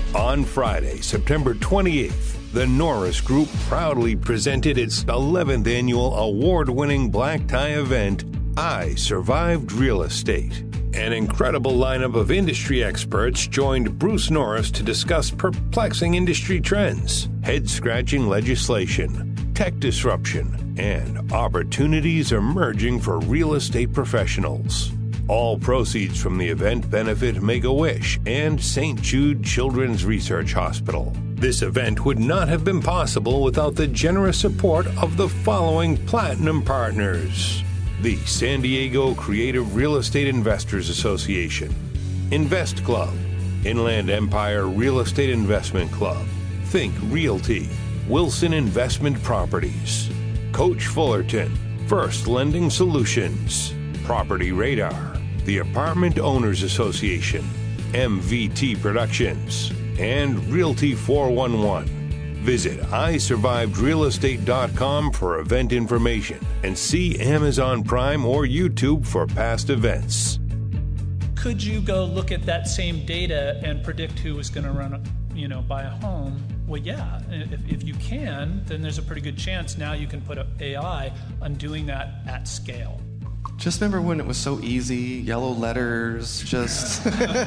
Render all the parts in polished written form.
On Friday, September 28th, the Norris Group proudly presented its 11th annual award-winning black tie event, I Survived Real Estate. An incredible lineup of industry experts joined Bruce Norris to discuss perplexing industry trends, head-scratching legislation, tech disruption, and opportunities emerging for real estate professionals. All proceeds from the event benefit Make-A-Wish and St. Jude Children's Research Hospital. This event would not have been possible without the generous support of the following platinum partners: the San Diego Creative Real Estate Investors Association, Invest Club, Inland Empire Real Estate Investment Club, Think Realty, Wilson Investment Properties, Coach Fullerton, First Lending Solutions, Property Radar, the Apartment Owners Association, MVT Productions, and Realty 411. Visit isurvivedrealestate.com for event information and see Amazon Prime or YouTube for past events. Could you go look at that same data and predict who was going to buy a home? Well, yeah. If you can, then there's a pretty good chance now you can put AI on doing that at scale. Just remember when it was so easy, yellow letters, just...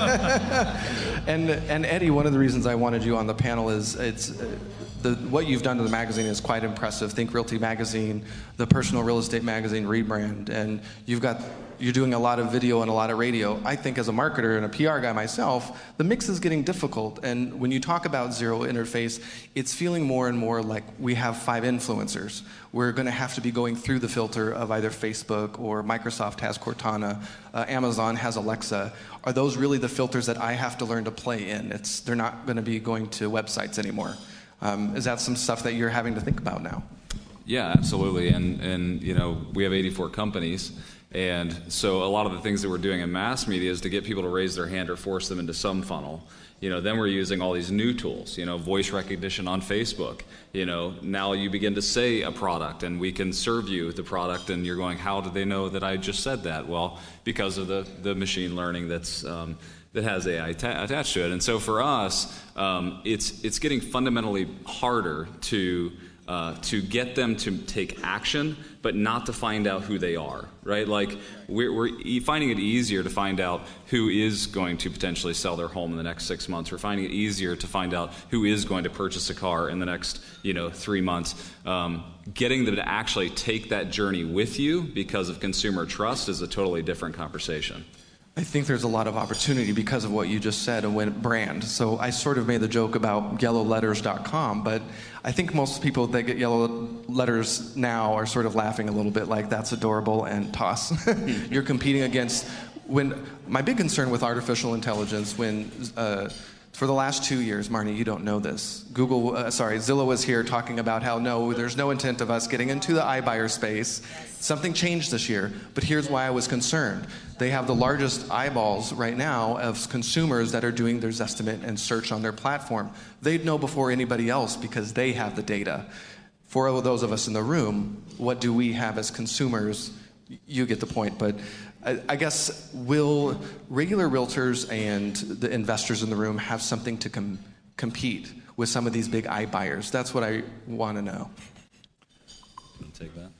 And Eddie, one of the reasons I wanted you on the panel is what you've done to the magazine is quite impressive. Think Realty Magazine, the Personal Real Estate Magazine rebrand, and you're doing a lot of video and a lot of radio. I think as a marketer and a PR guy myself, the mix is getting difficult. And when you talk about zero interface, it's feeling more and more like we have 5 influencers. We're going to have to be going through the filter of either Facebook or Microsoft has Cortana, Amazon has Alexa. Are those really the filters that I have to learn to play in? They're not going to be going to websites anymore. Is that some stuff that you're having to think about now? Yeah, absolutely. And we have 84 companies. And so a lot of the things that we're doing in mass media is to get people to raise their hand or force them into some funnel. Then we're using all these new tools, voice recognition on Facebook. Now you begin to say a product and we can serve you the product and you're going, how did they know that I just said that? Well, because of the machine learning that has AI attached to it. And so for us, it's getting fundamentally harder to get them to take action, but not to find out who they are, right? Like we're finding it easier to find out who is going to potentially sell their home in the next 6 months. We're finding it easier to find out who is going to purchase a car in the next 3 months. Getting them to actually take that journey with you because of consumer trust is a totally different conversation. I think there's a lot of opportunity because of what you just said and brand. So I sort of made the joke about yellowletters.com, but I think most people that get yellow letters now are sort of laughing a little bit like that's adorable and toss. You're competing against my big concern with artificial intelligence for the last 2 years, Marnie, you don't know this. Zillow was here talking about how there's no intent of us getting into the iBuyer space. Something changed this year, but here's why I was concerned. They have the largest eyeballs right now of consumers that are doing their Zestimate and search on their platform. They'd know before anybody else because they have the data. For those of us in the room, what do we have as consumers? You get the point, but I guess will regular realtors and the investors in the room have something to compete with some of these big iBuyers? That's what I want to know. I'll take that.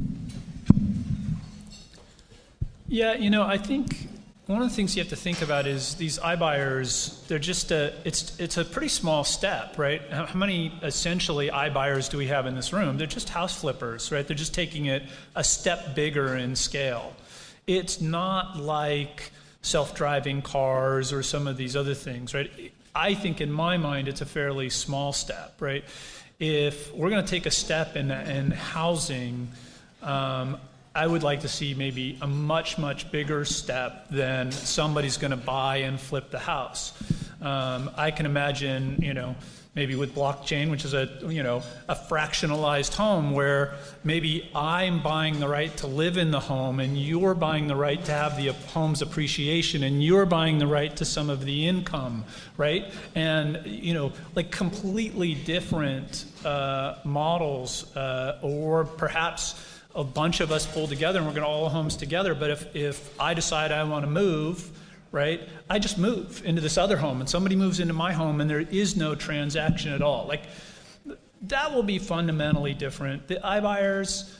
Yeah, I think one of the things you have to think about is these iBuyers, they're just it's a pretty small step, right? How many essentially iBuyers do we have in this room? They're just house flippers, right? They're just taking it a step bigger in scale. It's not like self-driving cars or some of these other things, right? I think in my mind it's a fairly small step, right? If we're going to take a step in housing, I would like to see maybe a much, much bigger step than somebody's going to buy and flip the house. I can imagine, maybe with blockchain, which is a fractionalized home where maybe I'm buying the right to live in the home and you're buying the right to have the home's appreciation and you're buying the right to some of the income, right? And, like completely different models or perhaps a bunch of us pull together and we're going to all homes together. But if I decide I want to move, right? I just move into this other home, and somebody moves into my home, and there is no transaction at all. Like, that will be fundamentally different. The iBuyers,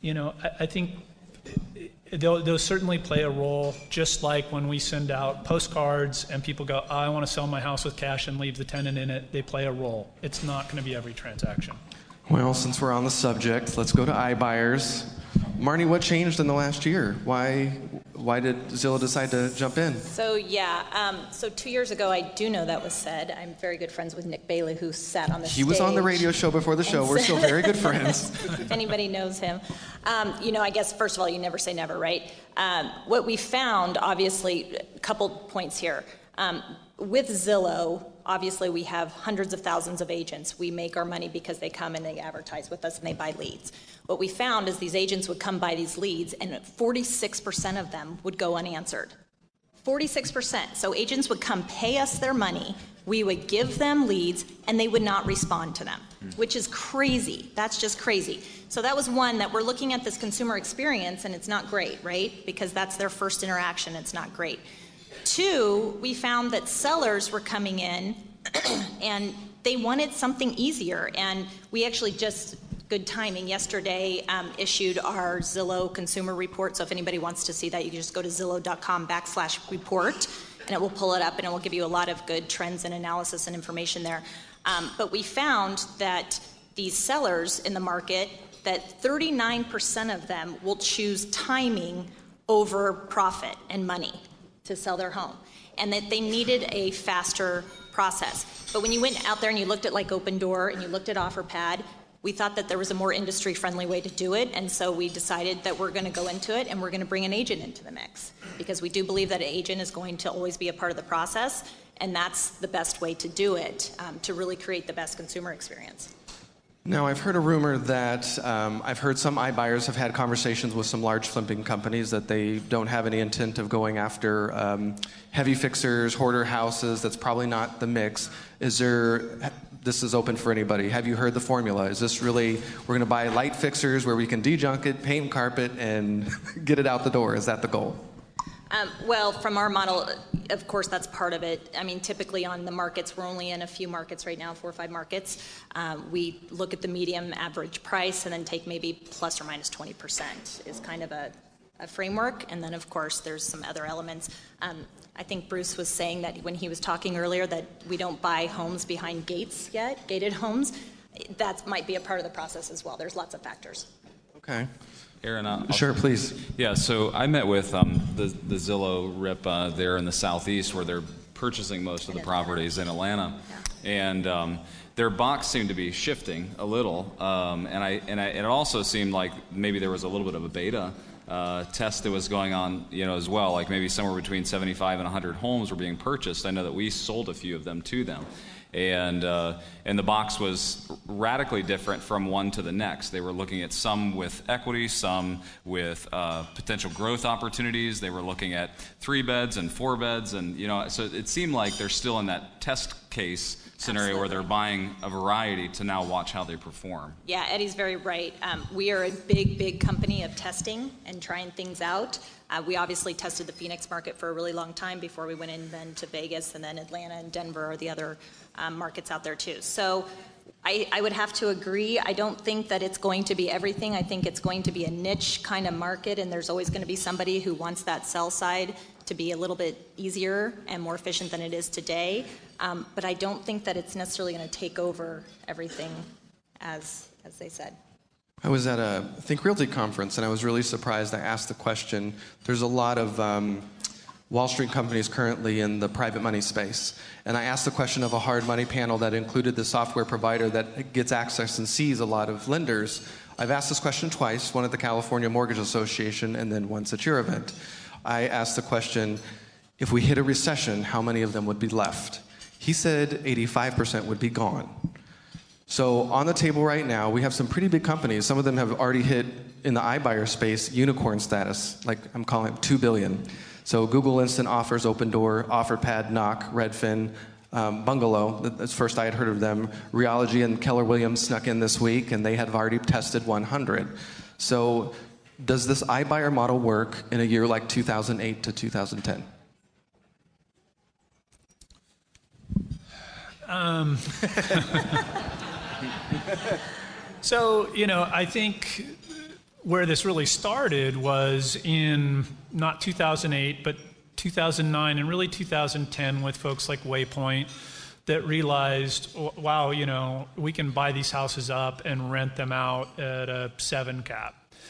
I think they'll certainly play a role, just like when we send out postcards and people go, I want to sell my house with cash and leave the tenant in it. They play a role. It's not going to be every transaction. Well, since we're on the subject, let's go to iBuyers. Marnie, what changed in the last year? Why did Zillow decide to jump in? So 2 years ago, I do know that was said. I'm very good friends with Nick Bailey, who sat on the stage. He was on the radio show before the show. We're still very good friends. If anybody knows him. I guess, first of all, you never say never, right? What we found, obviously, a couple points here. With Zillow, obviously, we have hundreds of thousands of agents. We make our money because they come and they advertise with us and they buy leads. What we found is these agents would come buy these leads, and 46% of them would go unanswered. 46%. So agents would come pay us their money, we would give them leads, and they would not respond to them, which is crazy. That's just crazy. So that was one, that we're looking at this consumer experience, and it's not great, right? Because that's their first interaction. It's not great. Two, we found that sellers were coming in and they wanted something easier. And we actually just, good timing, yesterday issued our Zillow consumer report. So if anybody wants to see that, you can just go to zillow.com/report and it will pull it up and it will give you a lot of good trends and analysis and information there. But we found that these sellers in the market, that 39% of them will choose timing over profit and money to sell their home, and that they needed a faster process. But when you went out there and you looked at like Opendoor and you looked at OfferPad, we thought that there was a more industry-friendly way to do it, and so we decided that we're going to go into it and we're going to bring an agent into the mix, because we do believe that an agent is going to always be a part of the process, and that's the best way to do it, to really create the best consumer experience. Now, I've heard a rumor that I've heard some iBuyers have had conversations with some large flipping companies that they don't have any intent of going after heavy fixers, hoarder houses. That's probably not the mix. This is open for anybody. Have you heard the formula? Is this really, we're going to buy light fixers where we can de-junk it, paint carpet, and get it out the door? Is that the goal? Well, from our model, of course, that's part of it. I mean, typically on the markets, we're only in a few markets right now, 4 or 5 markets. We look at the medium average price and then take maybe plus or minus 20% is kind of a framework. And then, of course, there's some other elements. I think Bruce was saying that when he was talking earlier that we don't buy homes behind gates yet, gated homes. That might be a part of the process as well. There's lots of factors. Okay. Aaron, sure, please. Yeah, so I met with the Zillow rep there in the southeast, where they're purchasing most of the properties in Atlanta, and their box seemed to be shifting a little, and it also seemed like maybe there was a little bit of a beta test that was going on, as well. Like maybe somewhere between 75 and 100 homes were being purchased. I know that we sold a few of them to them. And the box was radically different from one to the next. They were looking at some with equity, some with potential growth opportunities. They were looking at 3 beds and 4 beds, and so it seemed like they're still in that test case scenario. Absolutely. Where they're buying a variety to now watch how they perform. Yeah, Eddie's very right. We are a big company of testing and trying things out. We obviously tested the Phoenix market for a really long time before we went in then to Vegas, and then Atlanta and Denver are the other markets out there too. So I would have to agree. I don't think that it's going to be everything. I think it's going to be a niche kind of market, and there's always going to be somebody who wants that sell side to be a little bit easier and more efficient than it is today. But I don't think that it's necessarily going to take over everything as they said. I was at a Think Realty conference, and I was really surprised. I asked the question. There's a lot of Wall Street companies currently in the private money space. And I asked the question of a hard money panel that included the software provider that gets access and sees a lot of lenders. I've asked this question twice, one at the California Mortgage Association and then once at your event. I asked the question, if we hit a recession, how many of them would be left? He said 85% would be gone. So on the table right now, we have some pretty big companies. Some of them have already hit, in the iBuyer space, unicorn status, like I'm calling it $2 billion. So Google Instant Offers, Opendoor, OfferPad, Knock, Redfin, Bungalow, that's first I had heard of them. Realogy and Keller Williams snuck in this week, and they have already tested 100. So does this iBuyer model work in a year like 2008 to 2010? So, I think where this really started was in not 2008, but 2009 and really 2010 with folks like Waypoint that realized, wow, we can buy these houses up and rent them out at a 7 cap.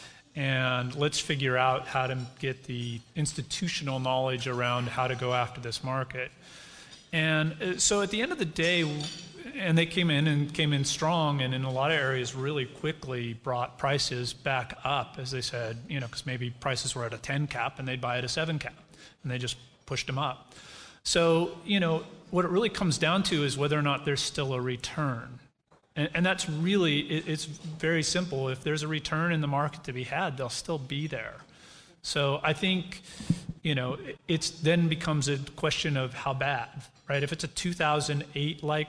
And let's figure out how to get the institutional knowledge around how to go after this market. And so at the end of the day, and they came in strong, and in a lot of areas really quickly brought prices back up, as they said, because maybe prices were at a 10 cap and they'd buy at a 7 cap, and they just pushed them up. So, what it really comes down to is whether or not there's still a return. And that's really, it's very simple. If there's a return in the market to be had, they'll still be there. So I think, it's then becomes a question of how bad, right? If it's a 2008-like,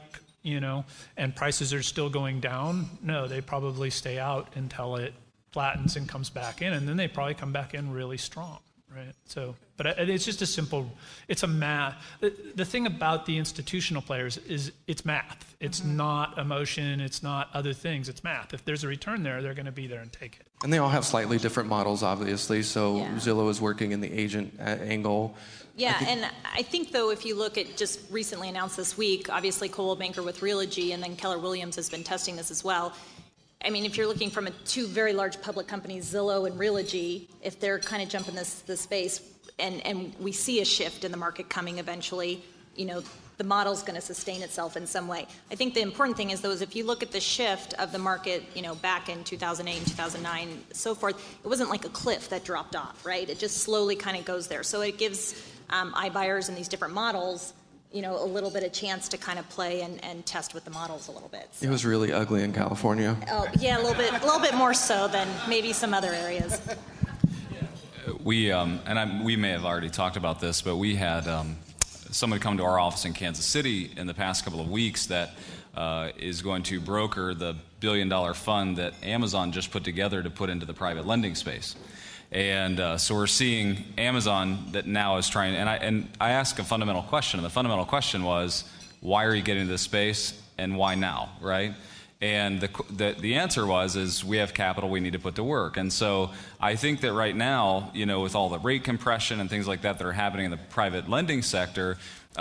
and prices are still going down, no, they probably stay out until it flattens and comes back in, and then they probably come back in really strong, right? So, but it's just it's a math. The thing about the institutional players is it's math. It's not emotion. It's not other things. It's math. If there's a return there, they're going to be there and take it. And they all have slightly different models, obviously. So Zillow is working in the agent angle. Yeah, and I think, though, if you look at just recently announced this week, obviously Coldwell Banker with Realogy, and then Keller Williams has been testing this as well. I mean, if you're looking from two very large public companies, Zillow and Realogy, if they're kind of jumping this space, and we see a shift in the market coming eventually, the model's going to sustain itself in some way. I think the important thing is, though, is if you look at the shift of the market, back in 2008 and 2009, so forth, it wasn't like a cliff that dropped off, right? It just slowly kind of goes there. So it gives iBuyers in these different models, a little bit of chance to kind of play and test with the models a little bit. So. It was really ugly in California. Oh, yeah, a little bit more so than maybe some other areas. We may have already talked about this, but we had someone come to our office in Kansas City in the past couple of weeks that is going to broker the $1 billion fund that Amazon just put together to put into the private lending space. And so we're seeing Amazon that now is trying, and I asked a fundamental question, and the fundamental question was, why are you getting into this space, and why now, right? And the answer is we have capital we need to put to work. And so I think that right now, with all the rate compression and things like that are happening in the private lending sector,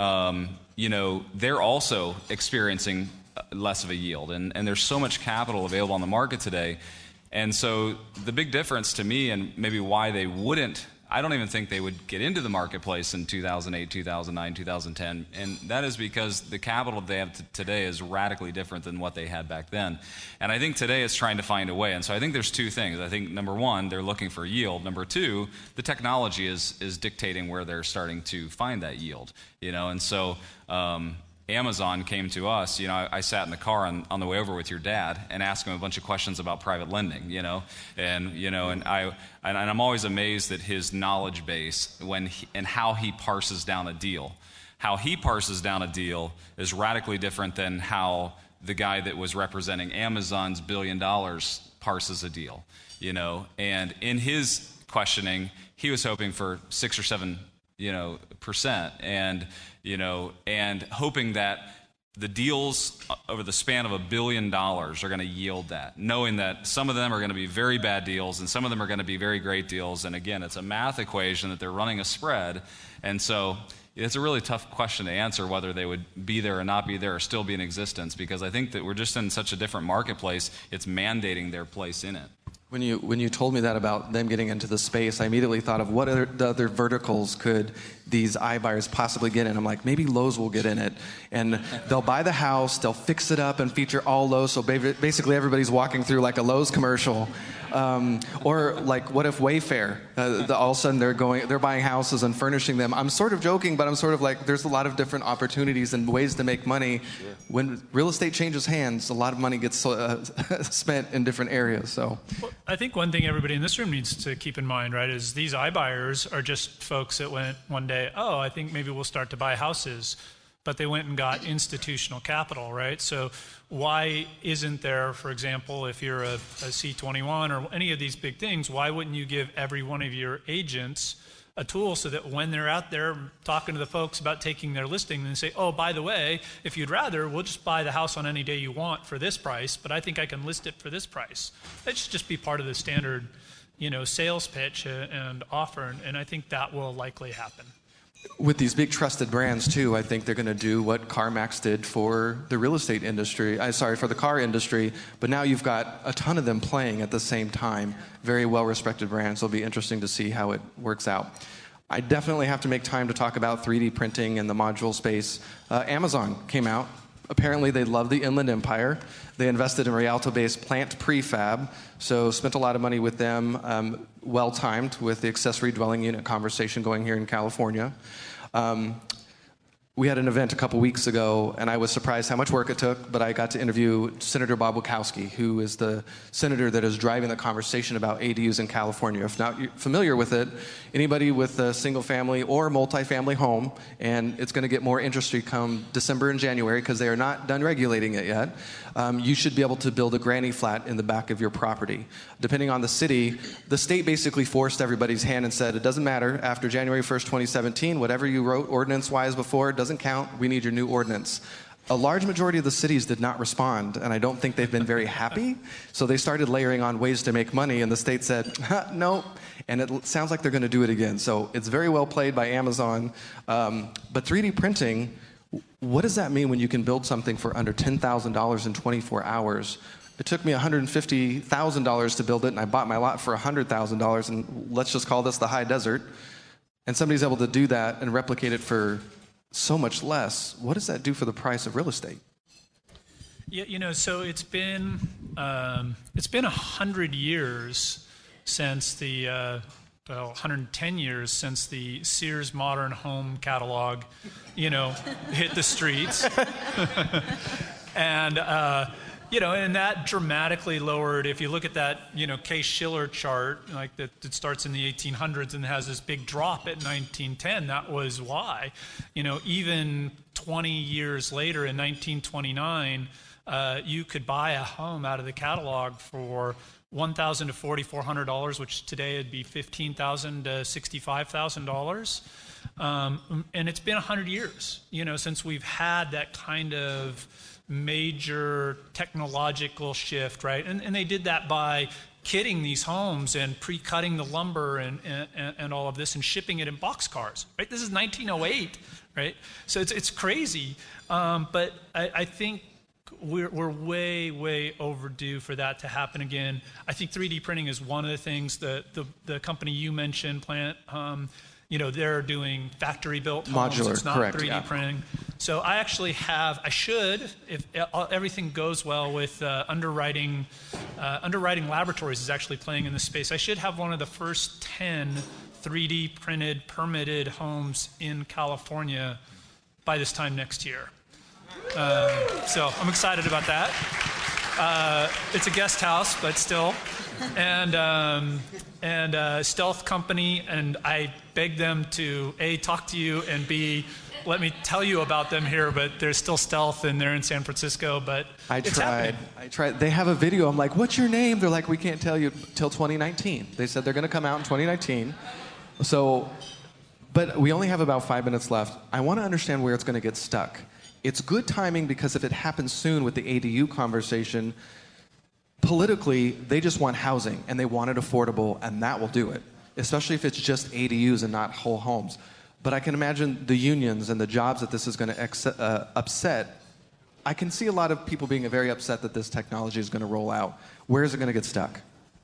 they're also experiencing less of a yield. And there's so much capital available on the market today. And so the big difference to me, and maybe why they wouldn't, I don't even think they would get into the marketplace in 2008, 2009, 2010, and that is because the capital they have today is radically different than what they had back then. And I think today it's trying to find a way. And so I think there's two things. I think, number one, they're looking for yield. Number two, the technology is dictating where they're starting to find that yield. And so Amazon came to us. I sat in the car on the way over with your dad and asked him a bunch of questions about private lending. And I'm always amazed at his knowledge base and how he parses down a deal. How he parses down a deal is radically different than how the guy that was representing Amazon's $1 billion parses a deal. And in his questioning, he was hoping for 6 or 7 percent, and hoping that the deals over the span of $1 billion are going to yield that, knowing that some of them are going to be very bad deals and some of them are going to be very great deals. And again, it's a math equation that they're running a spread. And so it's a really tough question to answer whether they would be there or not be there or still be in existence, because I think that we're just in such a different marketplace, it's mandating their place in it. When you told me that about them getting into the space, I immediately thought of what other verticals could these iBuyers possibly get in. I'm like, maybe Lowe's will get in it, and they'll buy the house, they'll fix it up and feature all Lowe's, so basically everybody's walking through like a Lowe's commercial. Or like, what if Wayfair? All of a sudden they're buying houses and furnishing them. I'm sort of joking, but I'm sort of like, there's a lot of different opportunities and ways to make money. Sure. When real estate changes hands, a lot of money gets spent in different areas. So, well, I think one thing everybody in this room needs to keep in mind, right, is these iBuyers are just folks that went one day, oh, I think maybe we'll start to buy houses. But they went and got institutional capital, right? So why isn't there, for example, if you're a C21 or any of these big things, why wouldn't you give every one of your agents a tool so that when they're out there talking to the folks about taking their listing, they say, oh, by the way, if you'd rather, we'll just buy the house on any day you want for this price, but I think I can list it for this price. That should just be part of the standard, sales pitch and offer, and I think that will likely happen. With these big trusted brands too, I think they're going to do what CarMax did for the real estate industry. For the car industry. But now you've got a ton of them playing at the same time. Very well-respected brands. It'll be interesting to see how it works out. I definitely have to make time to talk about 3D printing in the module space. Amazon came out. Apparently, they love the Inland Empire. They invested in Rialto-based Plant Prefab, so spent a lot of money with them, well-timed with the accessory dwelling unit conversation going here in California. We had an event a couple weeks ago, and I was surprised how much work it took, but I got to interview Senator Bob Wachowski, who is the senator that is driving the conversation about ADUs in California. If not you're familiar with it, anybody with a single-family or multifamily home, and it's going to get more interesting come December and January because they are not done regulating it yet, you should be able to build a granny flat in the back of your property. Depending on the city, the state basically forced everybody's hand and said, it doesn't matter, after January 1st, 2017, whatever you wrote ordinance-wise before doesn't count, we need your new ordinance. A large majority of the cities did not respond, and I don't think they've been very happy, so they started layering on ways to make money, and the state said, no, and it sounds like they're going to do it again. So it's very well played by Amazon, but 3D printing, what does that mean when you can build something for under $10,000 in 24 hours? It took me $150,000 to build it, and I bought my lot for $100,000, and let's just call this the high desert. And somebody's able to do that and replicate it for so much less. What does that do for the price of real estate? Yeah, so it's been 100 years since the 110 years since the Sears Modern Home catalog, hit the streets, and and that dramatically lowered. If you look at that, Case-Shiller chart, like that starts in the 1800s and has this big drop at 1910. That was why, even 20 years later in 1929, you could buy a home out of the catalog for $1,000 to $4,400, which today would be $15,000 to $65,000. And it's been 100 years, since we've had that kind of major technological shift, right? And they did that by kitting these homes and pre-cutting the lumber and all of this and shipping it in boxcars, right? This is 1908, right? So it's crazy. But I think we're way, way overdue for that to happen again. I think 3D printing is one of the things that the company you mentioned, Plant, they're doing factory-built homes. Modular, it's not correct, 3D printing. So I should, if everything goes well with Underwriting Laboratories is actually playing in this space, I should have one of the first 10 3D printed, permitted homes in California by this time next year. So I'm excited about that. It's a guest house, but still. And stealth company, and I begged them to A, talk to you, and B, let me tell you about them here, but they're still stealth and they're in San Francisco, but I it's tried. happening. They have a video. I'm like, what's your name? They're like, we can't tell you till 2019. They said they're going to come out in 2019. So, but we only have about 5 minutes left. I want to understand where it's going to get stuck. It's good timing because if it happens soon with the ADU conversation, politically, they just want housing and they want it affordable, and that will do it, especially if it's just ADUs and not whole homes. But I can imagine the unions and the jobs that this is going to upset. I can see a lot of people being very upset that this technology is going to roll out. Where is it going to get stuck?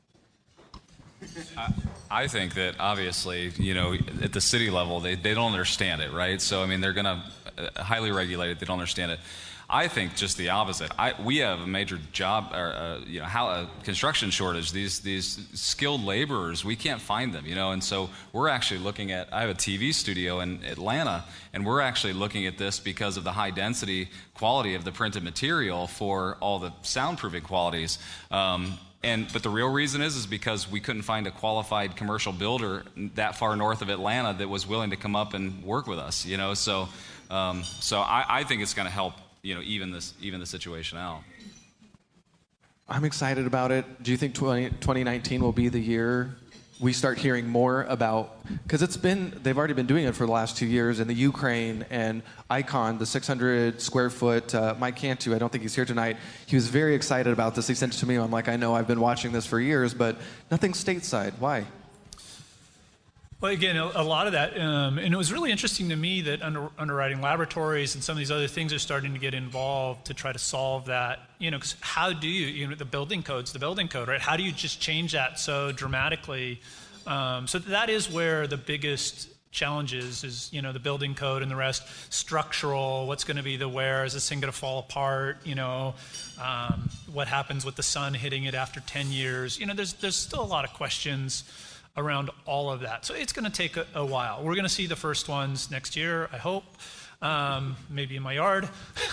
I think that obviously, at the city level, they don't understand it, right? So, they're going to highly regulate it. They don't understand it. I think just the opposite. We have a major job, construction shortage. These skilled laborers, we can't find them, And so we're actually looking at. I have a TV studio in Atlanta, and we're actually looking at this because of the high density quality of the printed material for all the soundproofing qualities. But the real reason is because we couldn't find a qualified commercial builder that far north of Atlanta that was willing to come up and work with us. So I think it's going to help. Even the situation out. I'm excited about it. Do you think 2019 will be the year we start hearing more about, because they've already been doing it for the last 2 years in the Ukraine, and Icon, the 600 square foot, Mike Cantu, I don't think he's here tonight, he was very excited about this. He sent it to me. I'm like, I know, I've been watching this for years, but nothing stateside. Why? Well, again, a lot of that, and it was really interesting to me that underwriting laboratories and some of these other things are starting to get involved to try to solve that. Because how do you, the building code, right? How do you just change that so dramatically? So that is where the biggest challenge is the building code and the rest. Structural, what's going to be the wear? Is this thing going to fall apart? What happens with the sun hitting it after 10 years? There's still a lot of questions around all of that. So it's going to take a while. We're going to see the first ones next year, I hope, maybe in my yard.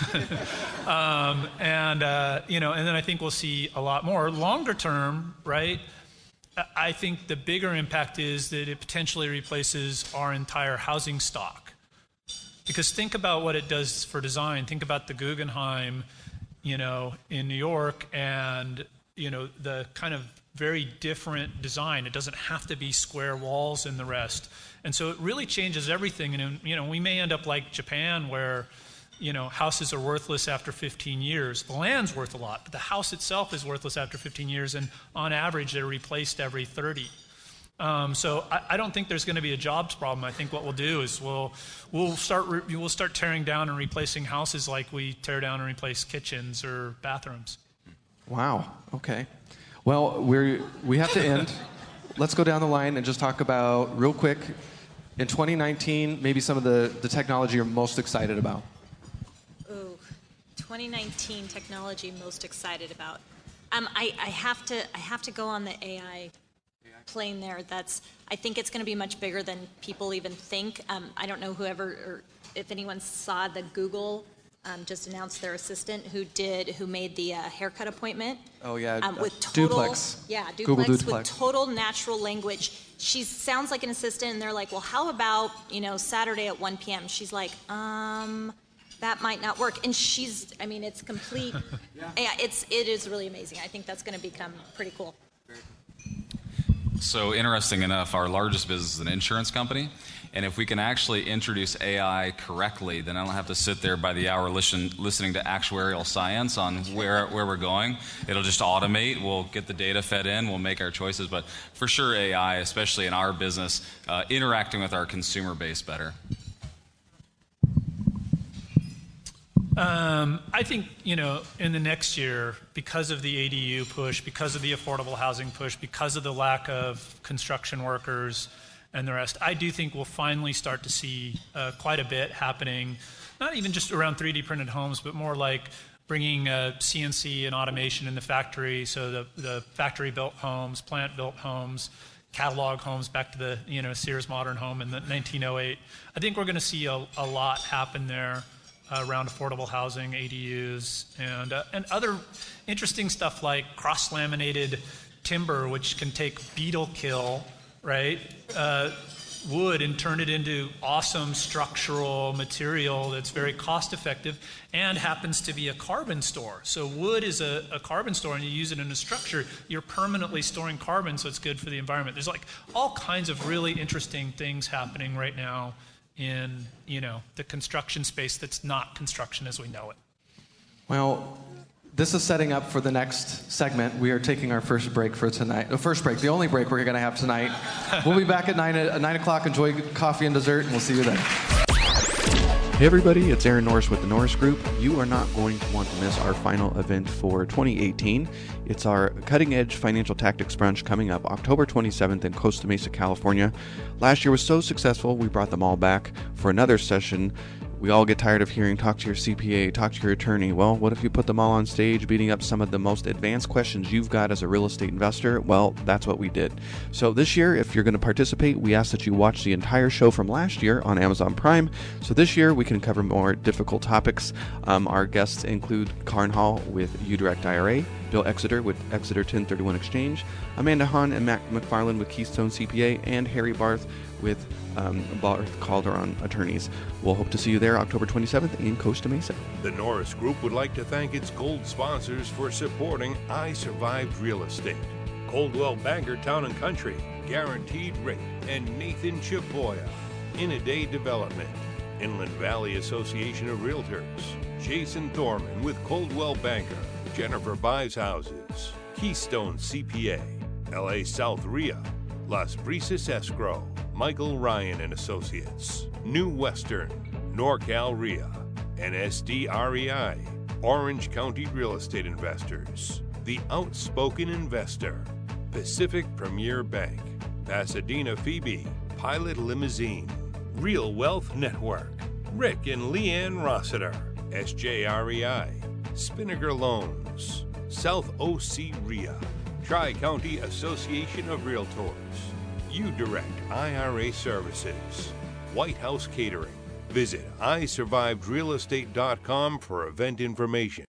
And then I think we'll see a lot more. Longer term, right, I think the bigger impact is that it potentially replaces our entire housing stock. Because think about what it does for design. Think about the Guggenheim, in New York, and, the kind of very different design. It doesn't have to be square walls and the rest. And so it really changes everything. And, we may end up like Japan where, houses are worthless after 15 years. The land's worth a lot, but the house itself is worthless after 15 years. And on average, they're replaced every 30. So I don't think there's going to be a jobs problem. I think what we'll do is we'll start tearing down and replacing houses like we tear down and replace kitchens or bathrooms. Wow. Okay. Well, we have to end. Let's go down the line and just talk about, real quick, in 2019, maybe some of the technology you're most excited about. Ooh, 2019 technology most excited about. I have to go on the AI plane there. I think it's going to be much bigger than people even think. I don't know or if anyone saw the Google just announced their assistant who made the haircut appointment. Oh yeah, with total, Duplex. Yeah, Duplex, Google Duplex with total natural language. She sounds like an assistant, and they're like, "Well, how about Saturday at 1 p.m.?" She's like, "That might not work." And it's complete. Yeah, it is really amazing. I think that's going to become pretty cool. So interesting enough, our largest business is an insurance company. And if we can actually introduce AI correctly, then I don't have to sit there by the hour listening to actuarial science on where we're going. It'll just automate. We'll get the data fed in. We'll make our choices. But for sure, AI, especially in our business, interacting with our consumer base better. I think, in the next year, because of the ADU push, because of the affordable housing push, because of the lack of construction workers and the rest, I do think we'll finally start to see quite a bit happening, not even just around 3D printed homes, but more like bringing CNC and automation in the factory, so the factory-built homes, plant-built homes, catalog homes back to the Sears Modern Home in the 1908. I think we're going to see a lot happen there. Around affordable housing, ADUs, and other interesting stuff like cross-laminated timber, which can take beetle kill, right, wood and turn it into awesome structural material that's very cost-effective and happens to be a carbon store. So wood is a carbon store, and you use it in a structure, you're permanently storing carbon, so it's good for the environment. There's like all kinds of really interesting things happening right now in the construction space that's not construction as we know it. Well, this is setting up for the next segment. We are taking our first break for tonight. The only break we're going to have tonight. We'll be back at 9 o'clock. Enjoy coffee and dessert, and we'll see you then. Hey everybody, it's Aaron Norris with the Norris Group. You are not going to want to miss our final event for 2018. It's our Cutting Edge Financial Tactics Brunch coming up October 27th in Costa Mesa, California. Last year was so successful, we brought them all back for another session. We all get tired of hearing, talk to your CPA, talk to your attorney. Well, what if you put them all on stage, beating up some of the most advanced questions you've got as a real estate investor? Well, that's what we did. So this year, if you're going to participate, we ask that you watch the entire show from last year on Amazon Prime. So this year, we can cover more difficult topics. Our guests include Karin Hall with UDirect IRA, Bill Exeter with Exeter 1031 Exchange, Amanda Hahn and Matt McFarland with Keystone CPA, and Harry Barth with Barth Calderon Attorneys. We'll hope to see you there October 27th in Costa Mesa. The Norris Group would like to thank its gold sponsors for supporting I Survived Real Estate. Coldwell Banker Town & Country, Guaranteed Rate and Nathan Chaboya. In a Day Development. Inland Valley Association of Realtors. Jason Thorman with Coldwell Banker. Jennifer Buys Houses. Keystone CPA. LA South RIA. Las Brisas Escrow. Michael Ryan and Associates. New Western. NorCal RIA. NSD REI. Orange County Real Estate Investors. The Outspoken Investor. Pacific Premier Bank. Pasadena Phoebe. Pilot Limousine. Real Wealth Network. Rick and Leanne Rossiter. SJREI. Spinnaker Loans. South OC RIA. Tri-County Association of Realtors. UDirect IRA Services. White House Catering. Visit iSurvivedRealEstate.com for event information.